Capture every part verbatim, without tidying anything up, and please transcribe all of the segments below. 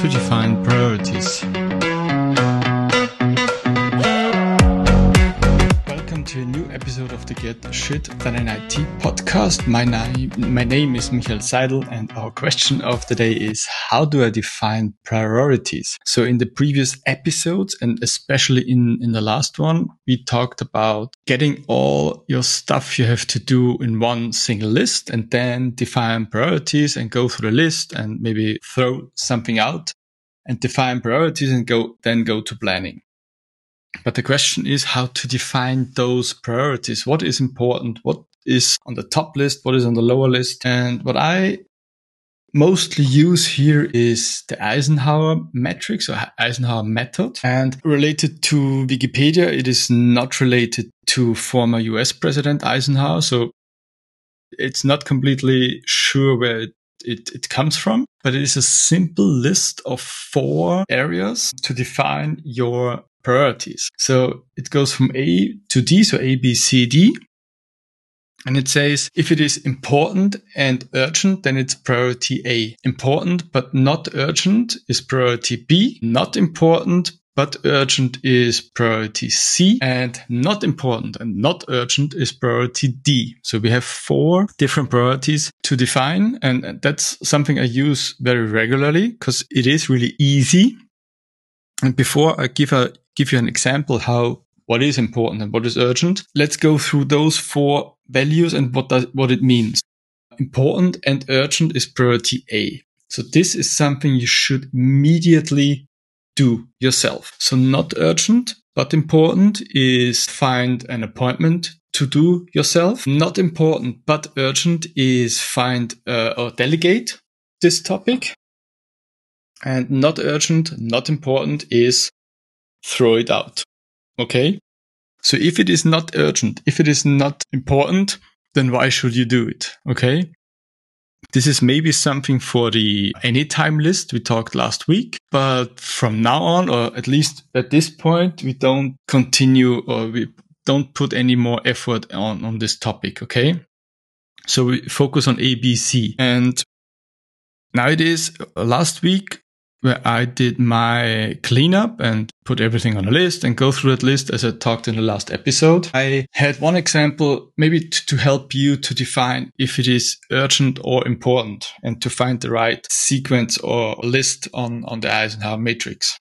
to define priorities. Welcome to a new episode of the Get Shit Done in I T podcast. My name, my name is Michael Seidel, and our question of the day is, how do I define priorities? So in the previous episodes, and especially in, in the last one, we talked about getting all your stuff you have to do in one single list and then define priorities and go through the list and maybe throw something out and define priorities and go then go to planning. But the question is how to define those priorities. What is important? What is on the top list? What is on the lower list? And what I mostly use here is the Eisenhower matrix or Eisenhower method. And related to Wikipedia, it is not related to former U S President Eisenhower. So it's not completely sure where it, it, it comes from, but it is a simple list of four areas to define your priorities. So it goes from A to D, so A, B, C, D. And it says, if it is important and urgent, then it's priority A. Important but not urgent is priority B. Not important but urgent is priority C. And not important and not urgent is priority D. So we have four different priorities to define. And that's something I use very regularly because it is really easy. And before I give a give you an example how what is important and what is urgent, let's go through those four values and what does, what it means. Important and urgent is priority A. So this is something you should immediately do yourself. So not urgent, but important is find an appointment to do yourself. Not important, but urgent is find uh, or delegate this topic. And not urgent, not important is throw it out. Okay? So if it is not urgent, if it is not important, then why should you do it? Okay? This is maybe something for the anytime list we talked last week, but from now on, or at least at this point, we don't continue or we don't put any more effort on, on this topic. Okay? So we focus on A, B, C. And now it is last week, where I did my cleanup and put everything on a list and go through that list as I talked in the last episode. I had one example maybe t- to help you to define if it is urgent or important and to find the right sequence or list on, on the Eisenhower matrix.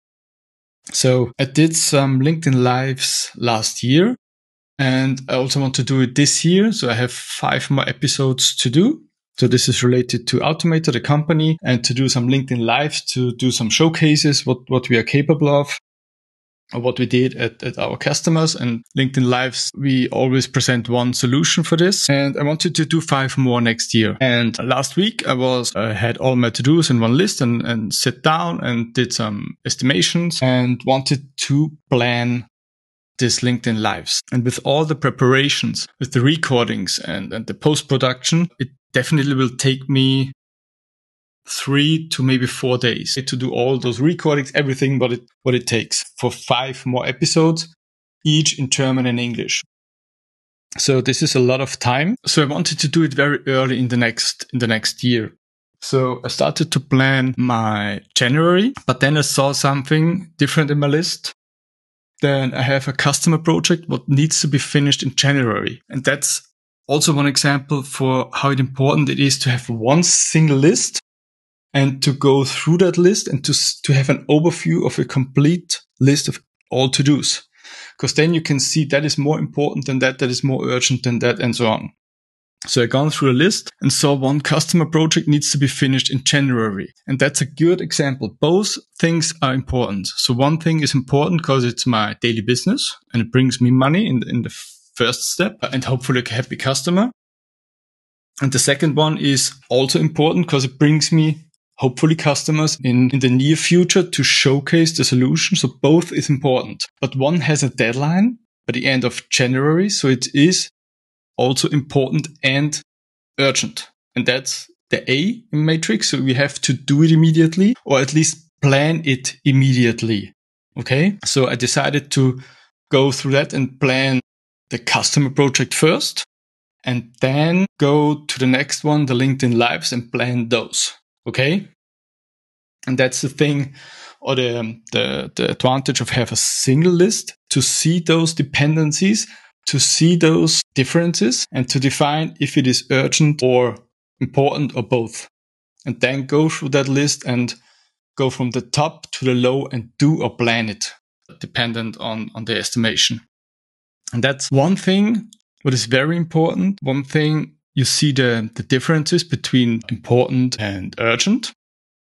So I did some LinkedIn Lives last year and I also want to do it this year. So I have five more episodes to do. So this is related to Automator, the company, and to do some LinkedIn Lives, to do some showcases, what, what we are capable of, or what we did at, at our customers. And LinkedIn Lives, we always present one solution for this. And I wanted to do five more next year. And last week I was, I had all my to-dos in one list and, and sat down and did some estimations and wanted to plan this LinkedIn Lives. And with all the preparations, with the recordings and, and the post-production, it definitely will take me three to maybe four days to do all those recordings, everything what it what it takes for five more episodes, each in German and English. So this is a lot of time. So I wanted to do it very early in the next in the next year. So I started to plan my January, but then I saw something different in my list. Then I have a customer project what needs to be finished in January, and that's also one example for how important it is to have one single list and to go through that list and to, to have an overview of a complete list of all to-dos. Because then you can see that is more important than that, that is more urgent than that, and so on. So I gone through a list and saw one customer project needs to be finished in January. And that's a good example. Both things are important. So one thing is important because it's my daily business and it brings me money in the, in the first step and hopefully a happy customer. And the second one is also important because it brings me hopefully customers in, in the near future to showcase the solution. So both is important, but one has a deadline by the end of January. So it is also important and urgent. And that's the A in matrix. So we have to do it immediately or at least plan it immediately. Okay. So I decided to go through that and plan the customer project first, and then go to the next one, the LinkedIn Lives, and plan those. Okay? And that's the thing, or the, the, the advantage of have a single list, to see those dependencies, to see those differences, and to define if it is urgent or important or both. And then go through that list and go from the top to the low and do or plan it, dependent on, on the estimation. And that's one thing, what is very important. One thing, you see the, the differences between important and urgent.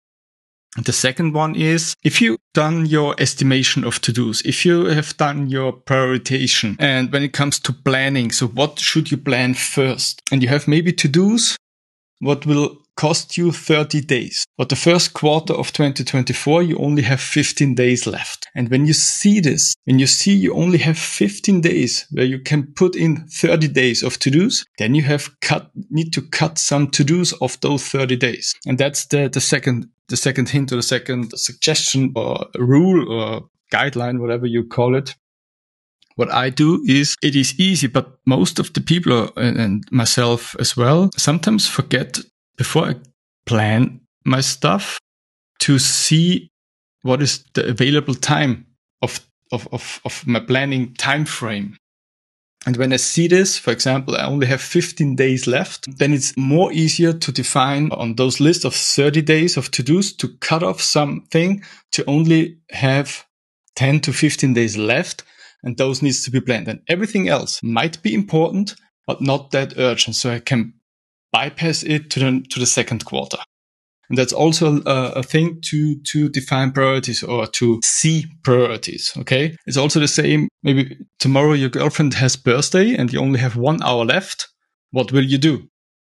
And the second one is, if you've done your estimation of to-dos, if you have done your prioritization, and when it comes to planning, so what should you plan first? And you have maybe to-dos, what will cost you thirty days. But the first quarter of twenty twenty-four, you only have fifteen days left. And when you see this, when you see you only have fifteen days where you can put in thirty days of to-dos, then you have cut, need to cut some to-dos of those thirty days. And that's the, the second, the second hint or the second suggestion or rule or guideline, whatever you call it. What I do is, it is easy, but most of the people and myself as well sometimes forget, before I plan my stuff, to see what is the available time of, of, of, of my planning time frame. And when I see this, for example, I only have fifteen days left, then it's more easier to define on those lists of thirty days of to-dos to cut off something to only have ten to fifteen days left. And those needs to be planned. And everything else might be important, but not that urgent. So I can bypass it to the, to the second quarter. And that's also a, a thing to, to define priorities or to see priorities. Okay. It's also the same. Maybe tomorrow your girlfriend has birthday and you only have one hour left. What will you do?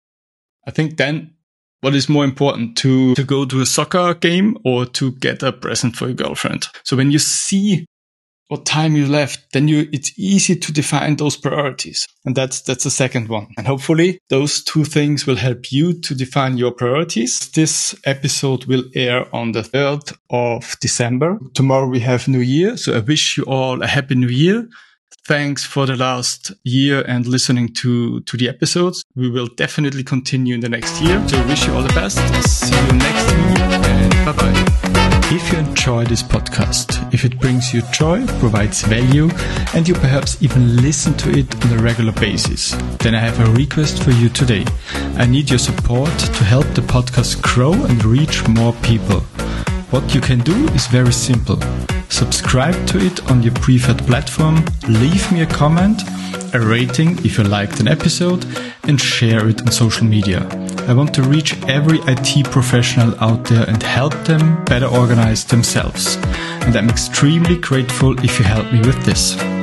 I think then what is more important, to, to go to a soccer game or to get a present for your girlfriend? So when you see what time you left, then you, it's easy to define those priorities. And that's, that's the second one. And hopefully those two things will help you to define your priorities. This episode will air on the third of December. Tomorrow we have New Year. So I wish you all a happy New Year. Thanks for the last year and listening to, to the episodes. We will definitely continue in the next year. So I wish you all the best. See you next year and bye bye. If you enjoy this podcast, if it brings you joy, provides value, and you perhaps even listen to it on a regular basis, then I have a request for you today. I need your support to help the podcast grow and reach more people. What you can do is very simple. Subscribe to it on your preferred platform, leave me a comment, a rating if you liked an episode, and share it on social media. I want to reach every I T professional out there and help them better organize themselves. And I'm extremely grateful if you help me with this.